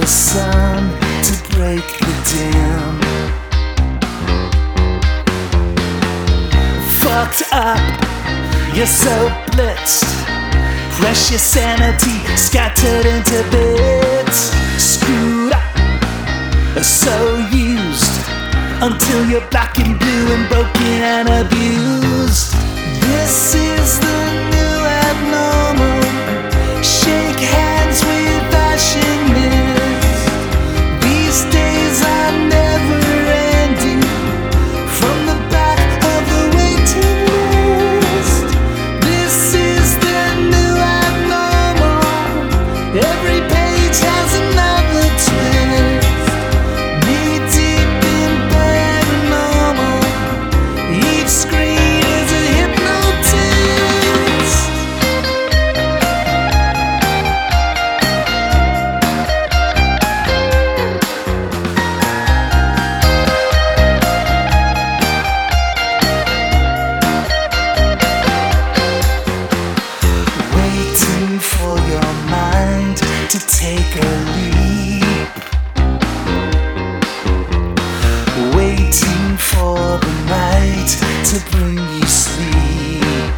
the sun to break the dam. Fucked up, you're so blitzed. Precious sanity scattered into bits. Screwed up, so used, until you're black and blue and broken and abused. This is the new abnormal. Shake hands with fashion myths. These days are never ending. From the back of the waiting list. This is the new abnormal. Every page has another twist. Knee deep in paranormal. Each screen is a hypnotist. Waiting for your mind to take a leap. Waiting for the night to bring you sleep.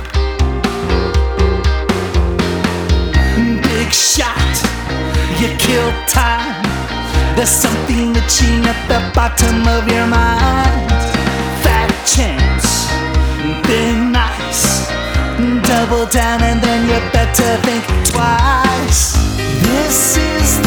Big shot, you killed time. There's something itching at the bottom of your mind. Fat chance, been nice. Double down and then you better think twice. This is